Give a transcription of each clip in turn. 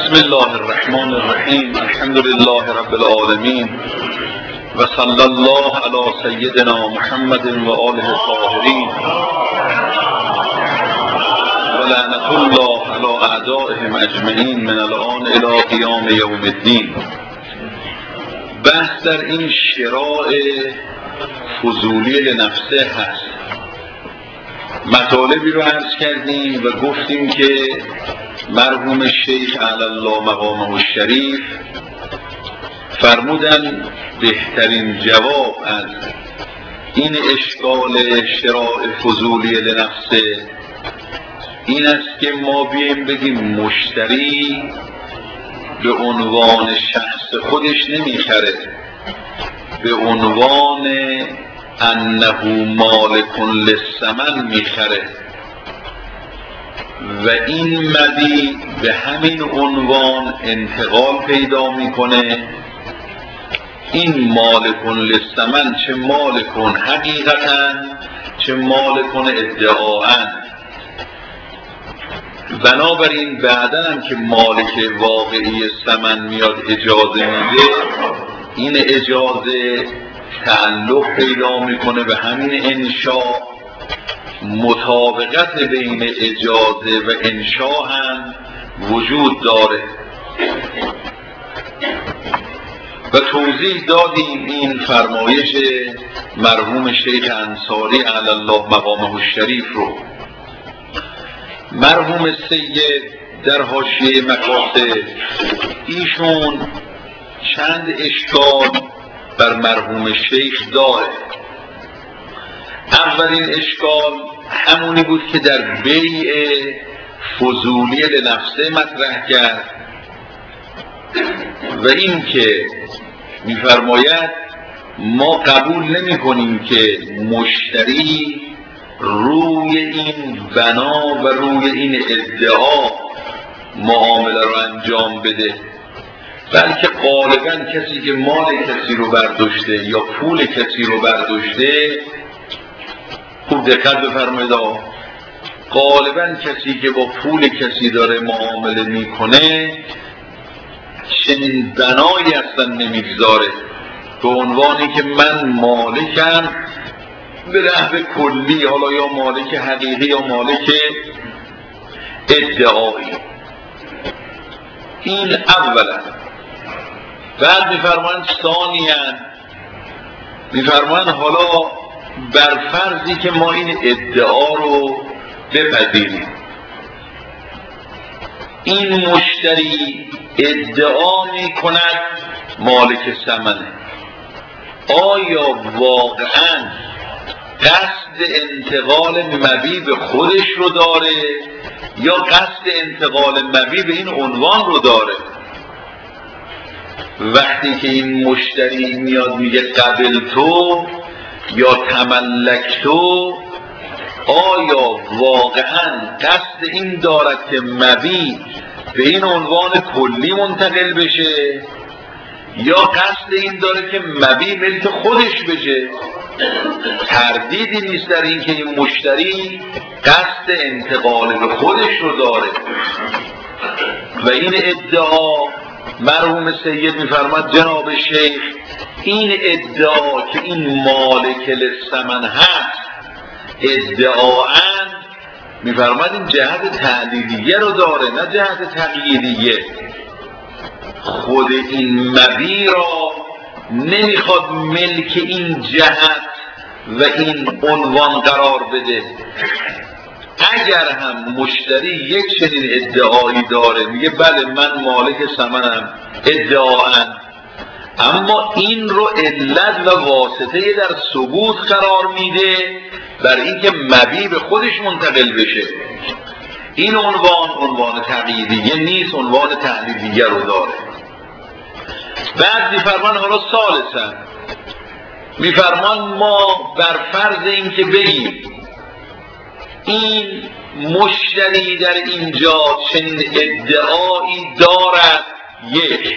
بسم الله الرحمن الرحیم. الحمد لله رب العالمین و صلی الله علی سیدنا محمد و آله الطاهرین و لعنت الله علی اعدائهم اجمعین من الان الی قیام یوم الدین. بحث در این شراء فضولی لنفسه هست. مطالبی رو عرض کردیم و گفتیم که مرحوم شیخ علی الله مقامه الشریف فرمودن بهترین جواب از این اشکال شراء فضولی لنفسه این است که ما بیایم بگیم مشتری به عنوان شخص خودش نمیخره، به عنوان انه مالک للثمن میخره و این مبیع به همین عنوان انتقال پیدا میکنه. این مالکون للثمن چه مالکون حقیقتا چه مالکون ادعاءً. بنابراین بعداً هم که مالک واقعی ثمن میاد اجازه میده، این اجازه تعلق پیدا میکنه به همین انشاء. مطابقت بین اجازه و انشاء هم وجود داره و توضیح دادیم این فرمایش مرحوم شیخ انصاری علی الله مقامه الشریف رو. مرحوم سید در حاشیه مقاصد ایشون چند اشکال بر مرحوم شیخ داره. اولین اشکال همونی بود که در بیع فضولی لنفسه مطرح کرد و این که می‌فرماید ما قبول نمی کنیم که مشتری روی این بنا و روی این ادعا معامله رو انجام بده، بلکه غالباً کسی که مال کسی رو برداشته یا پول کسی رو برداشته، خوب دقت بفرمایید، غالباً کسی که با پول کسی داره معامله میکنه چنین بنایی اصلا نمیگذاره به عنوانی که من مالکم به نحو کلی، حالا یا مالک حقیقی یا مالک ادعایی. این اولا. بعد میفرمایند ثانیاً، میفرمایند حالا بر فرضی که ما این ادعا رو بپذیریم، این مشتری ادعا میکند مالک ثمنه، آیا واقعاً قصد انتقال مبیع به خودش رو داره یا قصد انتقال مبیع به این عنوان رو داره؟ وقتی که این مشتری میاد میگه قبل تو یا تملک تو، آیا واقعا قصد این دارد که مبیع به این عنوان کلی منتقل بشه یا قصد این داره که مبیع ملک خودش بشه؟ تردیدی نیست در این که این مشتری قصد انتقال به خودش رو داره و این ادعا مرحوم سید میفرماد جناب شیخ این ادعا که این مالک للثمن هست ادعاً میفرماد این جهت تعلیلیه رو داره نه جهت تقییدیه. خود این مبیع را نمیخواد ملک این جهت و این عنوان قرار بده. اگر هم مشتری یک چنین ادعایی داره میگه بله من مالک ثمنم ادعاً، اما این رو علت و واسطه در ثبوت قرار میده بر اینکه مبیع به خودش منتقل بشه، این عنوان تقییدیه نیست، عنوان تعلیلیه رو داره. بعد میفرمان حالا ثالثاً میفرمان ما بر فرض این که بگیم این مشتری در اینجا چنین ادعایی دارد، یک،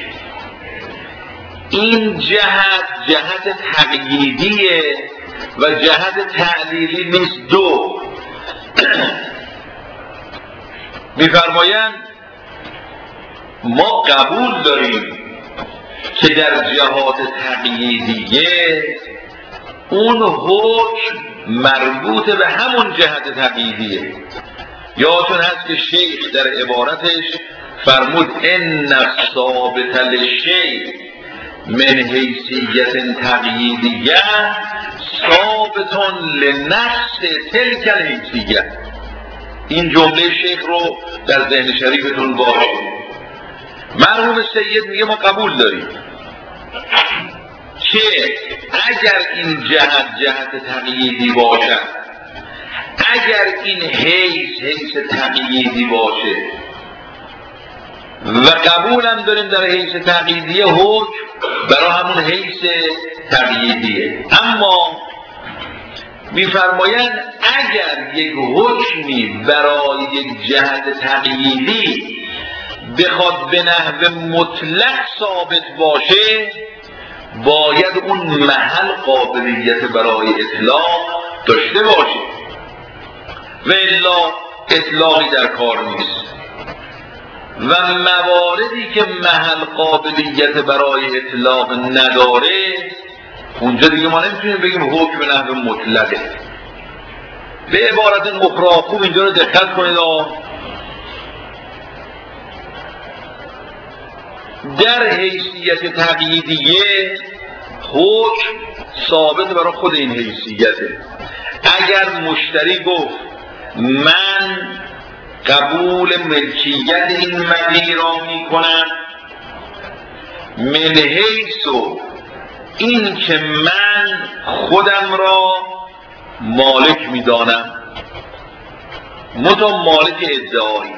این جهت تقییدیه و جهت تعلیلی نیست. دو، میفرمایند ما قبول داریم که در جهات تقییدیه اون حکم مربوط به همون جهت تقییدیه. یادتون هست که شیخ در عبارتش فرمود ان ثابت للشیء من حیثیت تقییدیه ثابت لنفس تلک الحیثیه. این جمله شیخ رو در ذهن شریفتون باشه. مرحوم سید میگه ما قبول داریم که اگر این جهت تقییدی باشد، اگر این حیث تقییدی باشه، و قبول هم داریم در حیث تقییدیه حکم برای همون حیث تقییدیه. اما میفرمایند اگر یک حکمی برای یک جهت تقییدی بخواد به نحو مطلق ثابت باشه، باید اون محل قابلیت برای اطلاق داشته باشه و الا اطلاقی در کار نیست. و مواردی که محل قابلیت برای اطلاق نداره، اونجا دیگه ما نمیتونیم بگیم حکم به نحو مطلقه. به عبارت اخرى خوب اینجا رو دقت کنید. در حیثیت تقییدیه حکم ثابت برای خود این حیثیته. اگر مشتری گفت من قبول ملکیت این مبیع را میکنم من حیث این که من خودم را مالک میدانم، متا مالک ادعایی.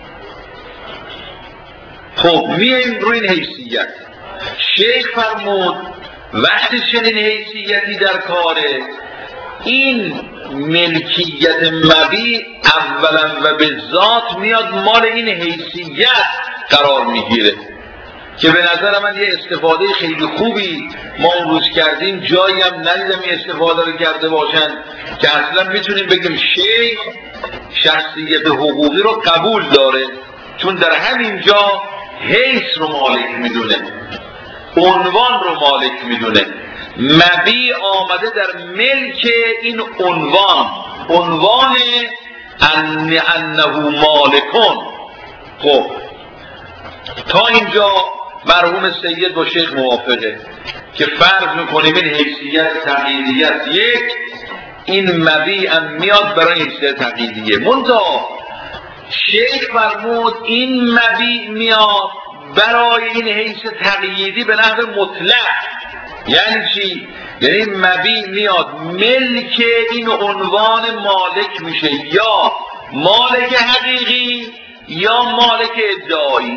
خب میایم روی این حیثیت. شیخ فرمود وقتی چنین حیثیتی در کاره، این ملکیت مبیع اولا و به ذات میاد مال این حیثیت قرار میگیره که به نظر من یه استفاده خیلی خوبی ما اون روز کردیم. جایی هم ندیدم این استفاده رو کرده باشن که اصلا میتونیم بگیم شیخ شخصیت حقوقی رو قبول داره، چون در همین جا حیث رو مالک میدونه، عنوان رو مالک میدونه. مبیع آمده در ملک این عنوان انه مالکون. خب تا اینجا مرحوم سید با شیخ موافقه که فرض میکنیم این حیثیت تقییدیت یک، این مبیع هم میاد برای حیثیت تقییدیه. منتها شیخ فرمود این مبیع میاد برای این حیث تقییدی به نحو مطلق. یعنی چی؟ یعنی مبیع میاد ملک این عنوان مالک میشه، یا مالک حقیقی یا مالک ادعایی.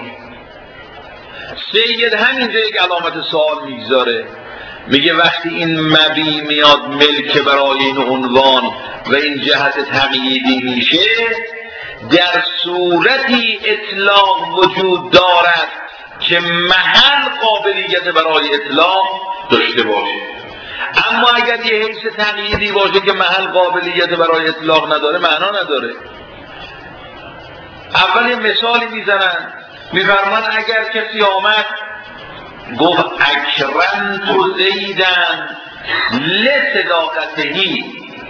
سید همینجا یک علامت سوال میگذاره، میگه وقتی این مبیع میاد ملک برای این عنوان و این جهت تقییدی میشه، در صورتی اطلاق وجود دارد که محل قابلیت برای اطلاق داشته باشه. اما اگر یه حیث تقییدی باشه که محل قابلیت برای اطلاق نداره، معنا نداره. اول یه مثالی میزنن، میفرمان اگر کسی آمد گفت اکرمت زیدن لصداقتهی،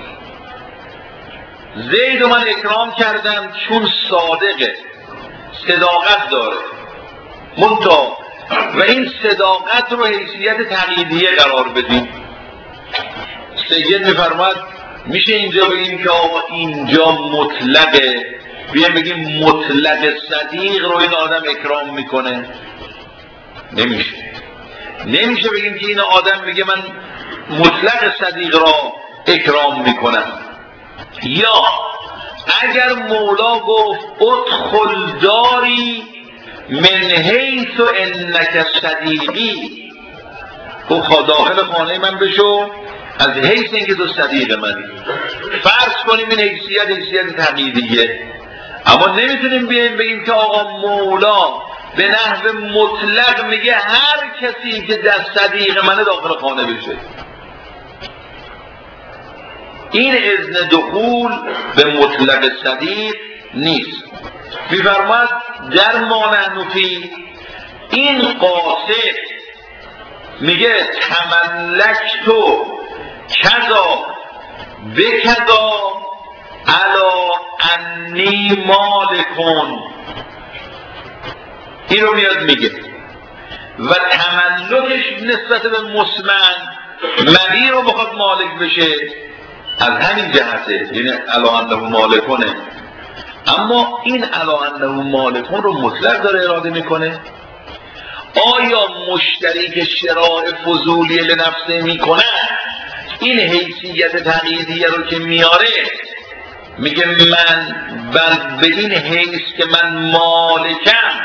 زید رو من اکرام کردم چون صادقه، صداقت داره. منتها و این صداقت رو حیثیت تقییدیه قرار بدیم. سید میفرماد میشه اینجا بگیم که آقا اینجا مطلقه، بیایم بگیم مطلق صدیق رو این آدم اکرام میکنه؟ نمیشه بگیم که این آدم میگه من مطلق صدیق را اکرام میکنم. یا اگر مولا گفت ادخل داری من حیث انک صدیقی، گفت داخل خانه من بشو از حیث اینکه تو صدیق منی. فرض کنیم این حیثیت تقییدیه. اما نمیتونیم بیایم بگیم که آقا مولا به نحو مطلق میگه هر کسی که در صدیق منه داخل خانه بشه. این اذن دخول به مطلق صدیق نیست. می‌فرماید در ما نحن فی این قاصد میگه تملکتو کذا بکذا علا انی مالکون، این رو میاد میگه و تملکش نسبت به مسمن مبی رو بخواد مالک بشه از همین جهته، یعنی علا انه مالکونه. اما این علا انه مالکون رو مطلق داره اراده میکنه؟ آیا مشتری که شراء فضولی لنفسه میکنه این حیثیت تقییدیه رو که میاره میگه من به این حیث که من مالکم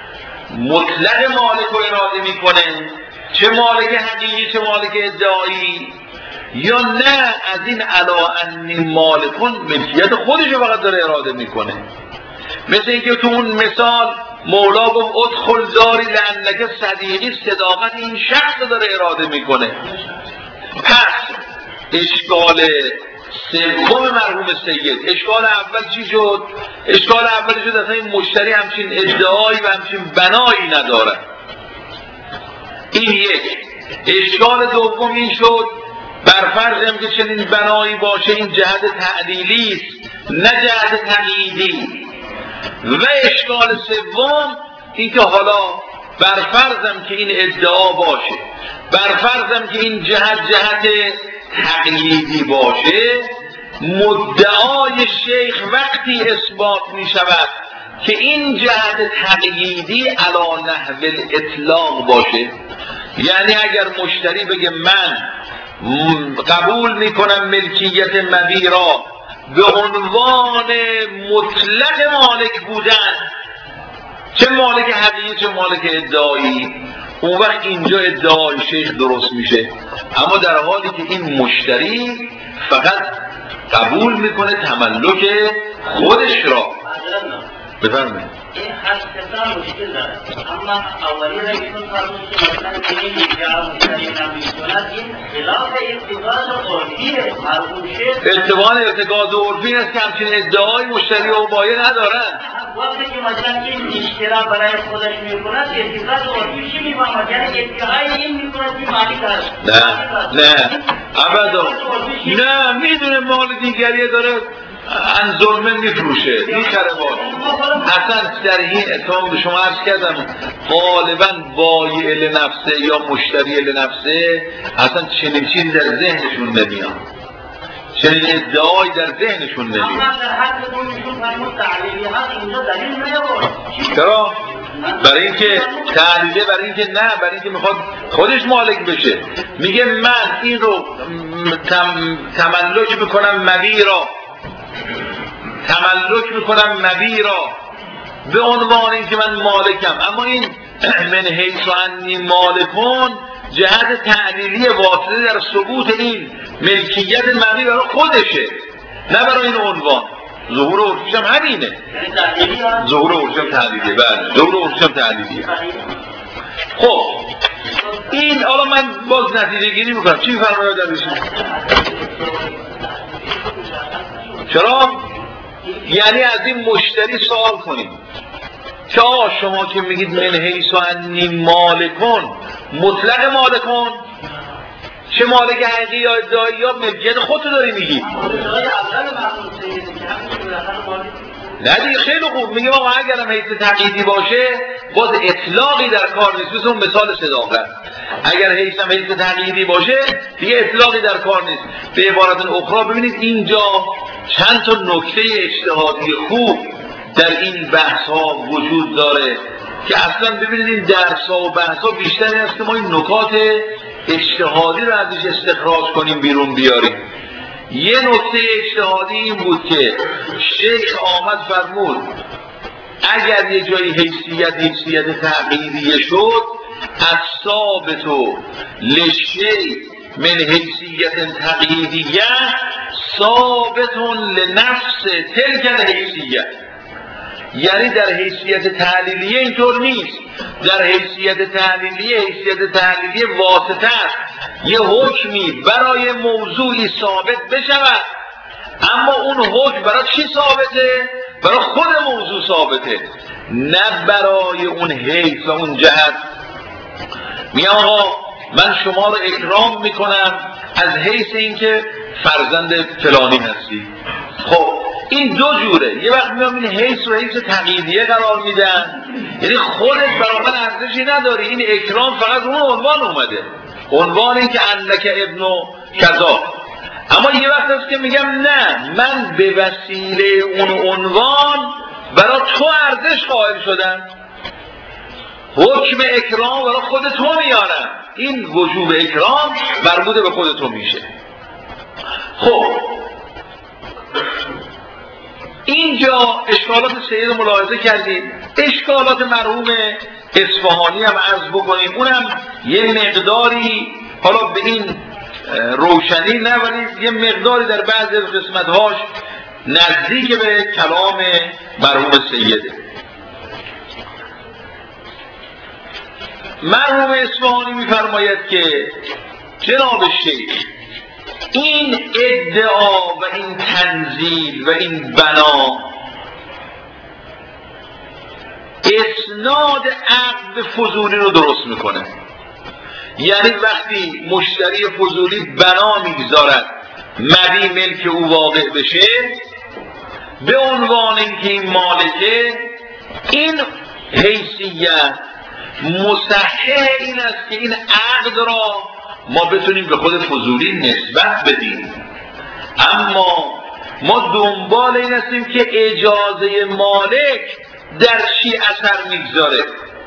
مطلق مالک رو اراده میکنه، چه مالک حقیقی چه مالک ادعایی، یا نه از این علا انی مالکون ملکیت خودش رو فقط داره اراده میکنه؟ مثل اینکه تو اون مثال مولا گفت ادخل داری لانک صدیقی، صداقت این شخص داره اراده میکنه. پس اشکال سوم مرحوم سید، اشکال اول چی شد؟ اشکال اول شد اصلا این مشتری همچین ادعایی و همچین بنایی نداره، این یک. اشکال دوم این شد برفرض هم که چنین بنایی باشه این جهت تعلیلی است نه جهت تقییدی. و اشکال سوم این که حالا برفرضم که این ادعا باشه، برفرضم که این جهت تقییدی باشه، مدعای شیخ وقتی اثبات می شود که این جهت تقییدی علی نحو الاطلاق باشه، یعنی اگر مشتری بگه من قبول می کنم ملکیت مبی را به عنوان مطلق مالک بودن، چه مالک حقیقی چه مالک ادعایی، اون وقت اینجا ادعای شیخ درست میشه. اما در حالی که این مشتری فقط قبول میکنه تملک خودش را. بفرمایید. این حقیقتا مشکل داره، اما اولی را ایشون فرمود که مثلا این اینجا مشتری نمی‌کند، این خلاف ارتکاز عرفیه. مرحوم شیخ ارتباط ارتکاز عرفی است که همچین ادعای مشتری و بایع ندارن. وقتی که مثلا این اشترا برای خودش میکند ارتکاز عرفی چی میفهمد؟ یعنی ادعای این میکند که مالک است. نه ابدا نه، میدونه مال دیگریه داره ان ظلمه میفروشه میخره بار. اصلا در این اتهام به شما عرض کردم غالبا بایع لنفسه یا مشتری لنفسه اصلا چنین چیزی در ذهنشون نمیاد، چنین ادعایی در ذهنشون نمیاد. اما در حد اونشون فرمود تعلیلی هست اینجا دلیل نیاورد. چرا؟ برای اینکه تعلیله، برای اینکه نه، برای اینکه میخواد خودش مالک بشه. میگه من این رو تملک میکنم مبی را، تملک میکنم مبی را به عنوان اینکه من مالکم. اما این من حیث و انی مالکون جهت تعلیلی واسطه در ثبوت این ملکیت مبی برای خودشه نه برای این عنوان. ظهور عرفیش هم همینه، ظهور عرفیش هم تعلیلیه. بله ظهور عرفیش هم تعلیلیه. خب این حالا من باز نتیجه گیری میکنم. چی فرمایید در بشید؟ چرا؟ یعنی از این مشتری سوال کنیم که شما که میگید من حیث و انی مالکون، مطلق مالکون چه مالک حقیقی یا ادعایی یا ملکیت خودتو داری میگی؟ نه دیگه خیلی خوب میگه آقا اگرم حیث تقییدی باشه باز اطلاقی در کار نیست. مثل اون مثال صداقت، اگر حیثم حیث تقییدی باشه دیگه اطلاقی در کار نیست. به عبارت اخرى ببینید اینجا چند تا نکته اجتهادی خوب در این بحث ها وجود داره که اصلا ببینید این درس ها و بحث ها بیشتر است که ما این نکات اجتهادی رو ازش استخراج کنیم بیرون بیاریم. یه نکته اجتهادی این بود که شیخ آمد فرمود اگر یه جایی حیثیت تقییدیه شد الثابت للشیء من حیثیت تقییدیه ثابت لنفس تلک الحیثیت. یعنی در حیثیت تعلیلیه اینطور نیست. در حیثیت تعلیلیه واسطه است یه حکمی برای موضوعی ثابت بشود، اما اون حکم برای چی ثابته؟ برای خود موضوع ثابته، نه برای اون حیث و اون جهت. میگم آقا من شما رو اکرام میکنم از حیث اینکه فرزند فلانی هستی. خب این دو جوره، یه وقت میام این حیث و حیث تقییدیه قرار میدن، یعنی خودت برای من ارزشی نداری، این اکرام فقط اون عنوان اومده، عنوان این که انک ابن کذا. اما یه وقت هست که میگم نه، من به وسیله اون عنوان برای تو ارزش قائل شدم، حکم اکرام برای خود تو میارم، این وجوب اکرام مربوط به خود تو میشه. خب اینجا اشکالات سید ملاحظه کردیم. اشکالات مرحوم اصفهانی هم عرض بکنیم، اونم یه مقداری حالا به این روشنی نه ولی یه مقداری در بعضی از قسمت‌هاش نزدیک به کلام مرحوم سیده. مرحوم اصفهانی می‌فرماید که جناب شیخ این ادعا و این تنزیل و این بنا اسناد عقد فضولی رو درست میکنه. یعنی وقتی مشتری فضولی بنا میگذارد مبی ملک او واقع بشه به عنوان اینکه این مالکه، این حیثیت مصحح این است که این عقد را ما بتونیم به خود فضولی نسبت بدیم. اما ما دنبال این هستیم که اجازه مالک در چی اثر میگذاره.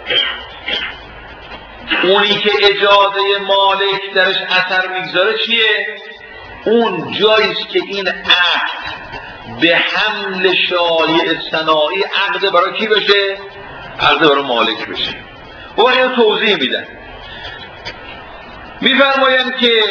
اونی که اجازه مالک درش اثر میگذاره چیه؟ اون جاییست که این عقد به حمل شایع صناعی عقد برای کی بشه؟ عقد برای مالک بشه. و اینو توضیح میدن، میفرمایند که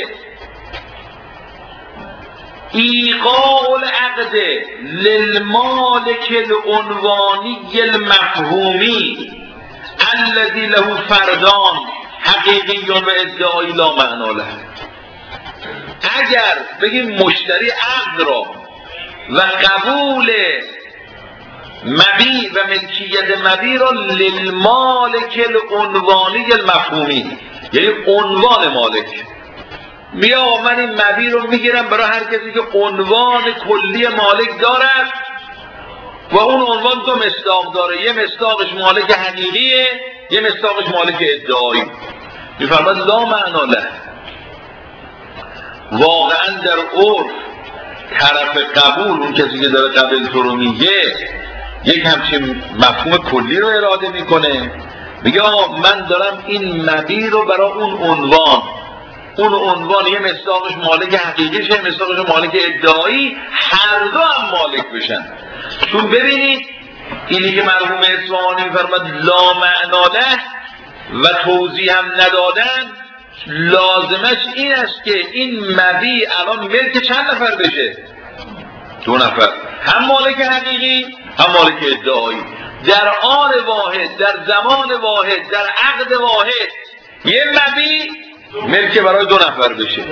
ایقاع العقد للمالک العنوانی المفهومی الذي له فردان حقیقی و ادعایی لا معنا له. اگر بگیم مشتری عقد را و قبول مبیع و ملکیت مبیع را للمالک العنوانی المفهومی، یعنی عنوان مالک، بیا من این مبیع رو میگیرم برای هر کسی که عنوان کلی مالک دارد و اون عنوان دو مصداق داره، یه مصداقش مالک حقیقیه، یه مصداقش مالک ادعایی. میفرماید لا معنا له. واقعا در عرف طرف قبول، اون کسی که داره قبل تو رو میگه، یک همچین مفهوم کلی رو اراده میکنه، میگه من دارم این مبیع رو برای اون عنوان یه مصداقش مالک حقیقیشه، یه مصداقش مالک ادعایی، هر دو هم مالک بشن. چون ببینید اینی که مرحوم اصفهانی میفرماد لا معنا له و توضیح هم ندادن، لازمش این است که این مبیع الان ملک چند نفر بشه؟ دو نفر، هم مالک حقیقی هم مالک ادعایی، در آن واحد، در زمان واحد، در عقد واحد یه مبیع ملک برای دو نفر بشه.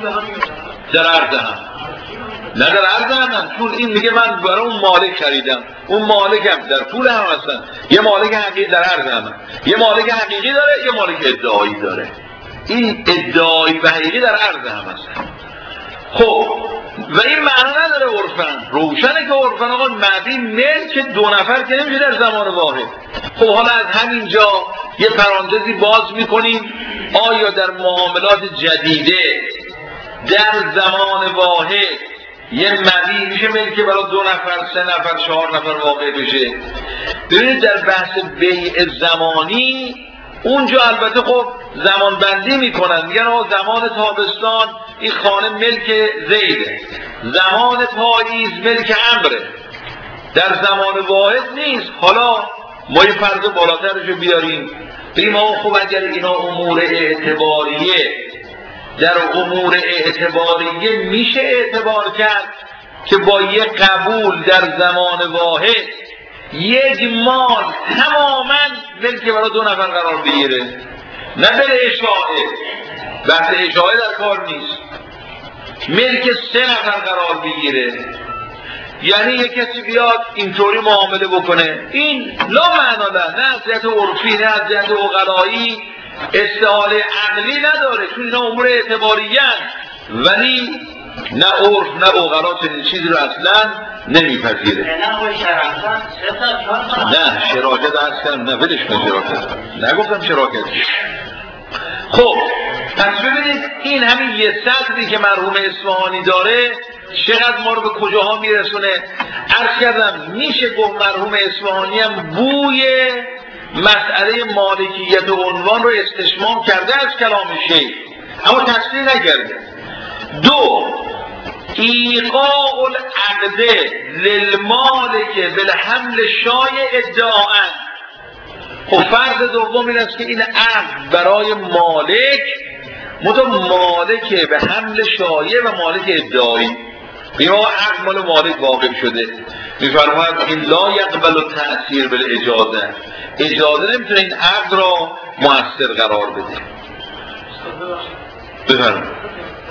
در عرض هم نه، در عرض هم چون این میگه من برای اون مالک خریدم، اون مالک هم در پول هم هستن، یه مالک حقیقی در عرض هم، یه مالک حقیقی داره، یه مالک ادعایی داره. این ادعایی و حقیقی در عرض هم هستن. خب و این معنی نداره عرفن، روشنه که عرفن آقا مبیع ملک دو نفر که نمیشه در زمان واحد. خب حالا از همینجا یه پرانتزی باز میکنیم، آیا در معاملات جدیده در زمان واحد یه مبیع میشه ملک برای دو نفر، سه نفر، چهار نفر واقع بشه؟ ببینید در بحث بیع زمانی اونجا البته خب زمان بندی میکنن، میگن زمان تابستان این خانه ملک زیده، زمان پاییز ملک عمره، در زمان واحد نیست. حالا ما یه فرض بالاترشو بیاریم، بگیم خب اگر اینا امور اعتباریه، در امور اعتباریه میشه اعتبار کرد که با یه قبول در زمان واحد یک مال تماما ملک برای دو نفر قرار بگیره، نه به اشاعه، بحث اشاعه در کار نیست، ملک سه نفر قرار بگیره، یعنی یک کسی بیاد اینطوری معامله بکنه، این لا معنا له، نه از جهت عرفی نه از جهت عقلایی استحاله عقلی نداره، چون اینا امور اعتباریه، ولی نه عرف نه عقلا چنین چیزی رو اصلا نمیپذیره. نه شراکت اصلا نه، ولش کن شراکت، نگفتم شراکت. خب پس ببینید این همین یه سطری که مرحوم اصفهانی داره چقدر ما رو به کجاها میرسونه. عرض کردم میشه گفت مرحوم اصفهانی هم بوی مسئله مالکیت و عنوان رو استشمام کرده از کلام شیخ، اما تصریح نکرده. دو، ایقاع العقد للمالک بالحمل شایع ادعاء. خب فرض دوم این است که این عقد برای مالک مالک به حمل شایع و مالک ادعایی، بیا عقد مال مالک واقع شده، میفرماید این لا یقبل التأثیر بالاجازه، اجازه نمیتونه این عقد را مؤثر قرار بده. بفرمایید.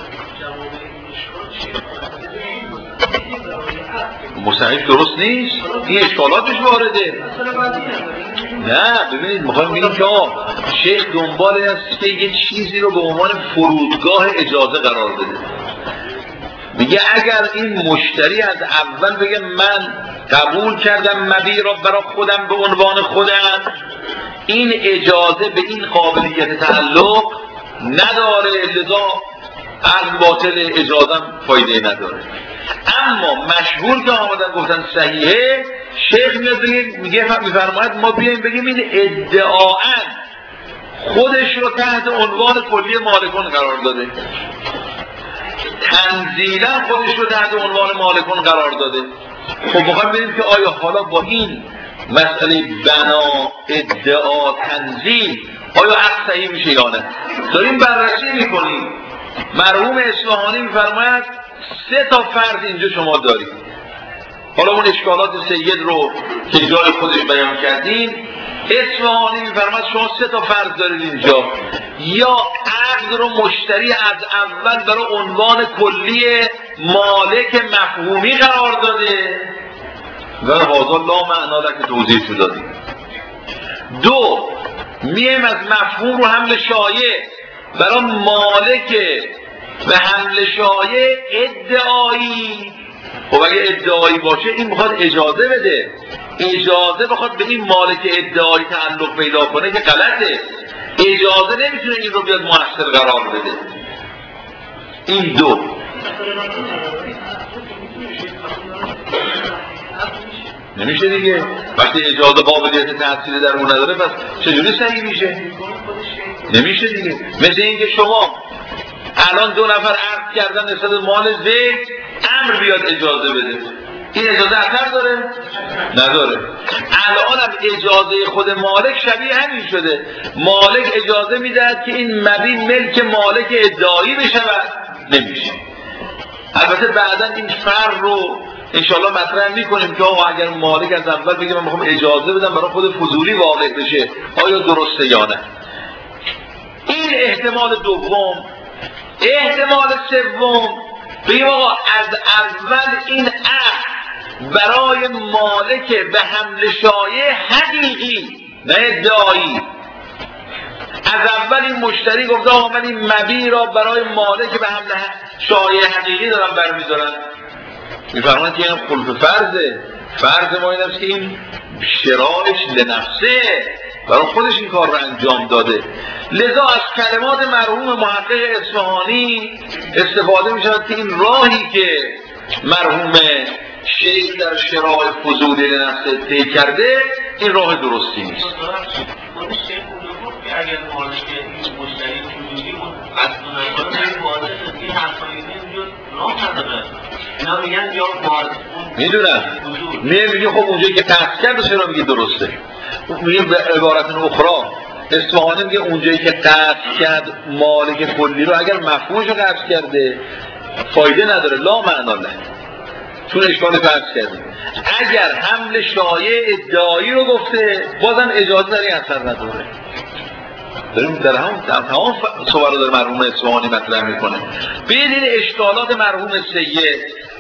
مصحح درست نیست، این اشکالاتش وارده. نه ببینید میخوایم بگیم که شیخ دنبال این است که یه چیزی رو به عنوان فرودگاه اجازه قرار بده. میگه اگر این مشتری از اول بگه من قبول کردم مبیع را برای خودم به عنوان خودم، این اجازه به این قابلیت تعلق نداره، لذا عقد باطل، اجازم فایده نداره. اما مشهور که آمدن گفتن صحیحه، شیخ میفرماید ما بیاییم بگیم این ادعاء خودش رو تحت عنوان کلی مالکون قرار داده، تنزیلا خودش رو تحت عنوان مالکون قرار داده. خب میخوایم ببینیم که آیا حالا با این مسئله بنا ادعا تنزیل آیا عقد صحیح میشه یا نه؟ داریم بررسی میکنیم. مرحوم اصفهانی میفرماید 3 تا فرض اینجا شما دارید. حالا اون اشکالات سید رو که جای خودش بیان کردین، اصفهانی میفرماید شما 3 تا فرض دارید اینجا. یا عقد رو مشتری از اول برای عنوان کلی مالک مفهومی قرار داده و هذا لا معنا له که توضیح شو دادیم. 2، میایم از مفهوم رو حمل شایع برای مالک و حمل شایع ادعایی. خب اگه ادعایی باشه این میخواد اجازه بده، اجازه بخواد به این مالک ادعایی تعلق پیدا کنه که غلطه، اجازه نمیتونه این رو بیاد مؤثر قرار بده. این 2. نمیشه دیگه، وقتی اجازه قابلیت تأثیر در اون نداره پس چجوری صحیح میشه؟ نمیشه دیگه. مثل اینکه شما الان 2 نفر عقد کردن نسبت مال زید، امر بیاد اجازه بده، این اجازه اثر داره؟ نداره. الان هم اجازه خود مالک شبیه همین شده، مالک اجازه میدهد که این مبیع ملک مالک ادعایی بشود، نمیشه. البته بعدا این فرق رو انشاءالله مطرح میکنیم که اگر مالک از اول بگه من میخوام اجازه بدم برای خود فضولی واقع بشه آیا درسته یا نه. این احتمال دوم. احتمال سوم، بگیم آقا از اول این عقد برای مالک به حمل شایع حقیقی نه ادعایی، از اول این مشتری گفته آقا من این مبیع را برای مالک به حمل شایع حقیقی دارم برمیدارم، میفرماید که این خلف فرضه. فرض ما این است که این شرایش لنفسه، برای خودش این کار رو انجام داده. لذا از کلمات مرحوم محقق اصفهانی استفاده می شود که این راهی که مرحوم شیخ در شرایع فضولی لنفسه طی کرده این راه درستی نیست. اگر مالک این مشتری فضولی از دونکان واضح این حرفایی نمیجود راه نداره. اینا میگن یا میدونم میگه خب اونجایی که قصد کرده چرا میگه درسته؟ میگه به عبارت اخرى اصفهانی میگه اونجایی که قصد کرد مالک کلی رو اگر مفهومش رو قصد کرده فایده نداره، لا معنا له، چون اشکال قصد کرده. اگر حمل شایع ادعایی رو گفته بازم اجازه در این اثر نداره. داریم در تمام صور رو در مرحوم اصفهانی مطرح میکنه. بدین اشکالات مرحوم سید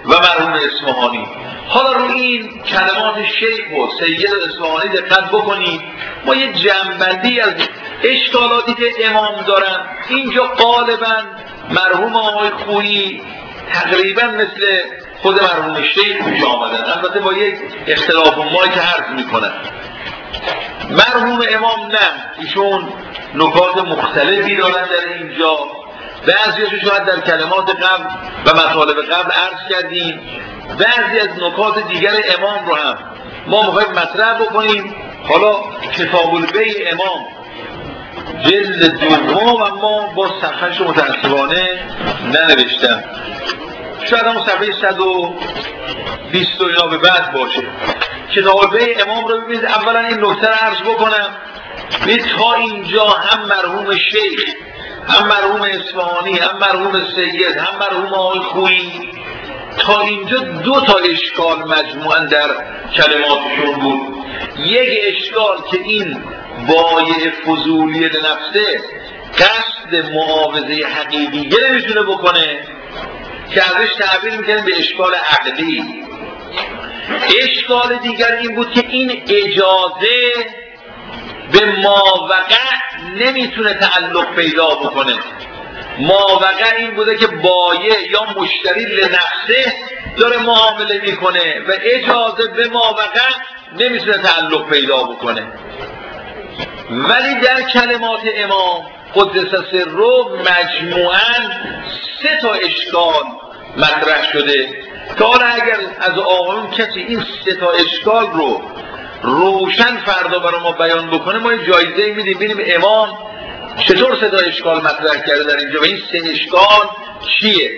و مرحوم اصفهانی. حالا رو این کلمات شیخ و سید اصفهانی دقت بکنید. ما یه جنبندی از اشکالاتی که امام دارن اینجا غالبا مرحوم آقای خویی تقریبا مثل خود مرحوم شیخ پیش آمدن، البته با یک اختلاف ما که عرض میکنن. مرحوم امام نه، ایشون نکات مختلفی دارن در اینجا، بعضیاشو شاید در کلمات قبل و مطالب قبل عرض کردیم، بعضی از نکات دیگر امام رو هم ما میخوایم مطرح بکنیم. حالا کتاب البیع امام جلد دوم، اما با صفحه‌اش متأسفانه ننوشتم، شاید هم صفحه 120 و اینا به بعد باشه. کتاب البیع امام رو ببینید. اولا این نکته رو عرض بکنم، ببینید تا اینجا هم مرحوم شیخ، هم مرحوم اصفهانی، هم مرحوم سید، هم مرحوم آقای خویی، تا اینجا دو تا اشکال مجموعاً در کلماتشون بود. یک اشکال که این بایع فضولی نفسه قصد معاوضه حقیقی نمیتونه بکنه که ازش تعبیر میکنه به اشکال عقلی. اشکال دیگر این بود که این اجازه به ماوقع نمیتونه تعلق پیدا بکنه. ماوقع این بوده که بایع یا مشتری لنفسه داره معامله میکنه و اجازه به ماوقع نمیتونه تعلق پیدا بکنه. ولی در کلمات امام قدس سره مجموعاً سه تا اشکال مطرح شده که حالا اگر از آقایون کسی این سه تا اشکال رو روشن فردا برای ما بیان بکنه، ما یه جایزه میدیم ببینیم امام چطور سه تا اشکال مطرح کرده در اینجا و این سه اشکال چیه.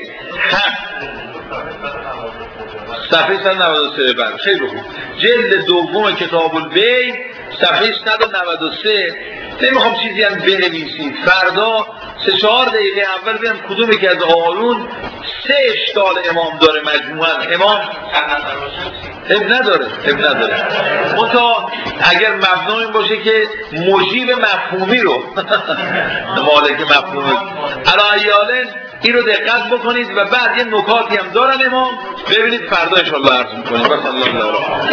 صفحه 193 بر خیلی خوب، جلد دوم کتاب البیع صفحه 193. نمیخوام چیزی هم بنویسید، فردا 3-4 دقیقه اول ببینم کدومی که از آقایون سه اشکال امام داره مجموعاً. امام اب نداره منتها اگر مبنا این باشه که مجیب مفهومی رو مالک مفهومی علایالن این رو دقت بکنید و بعد یه نکاتی هم دارن امام، ببینید فردا انشاءالله عرض میکنیم.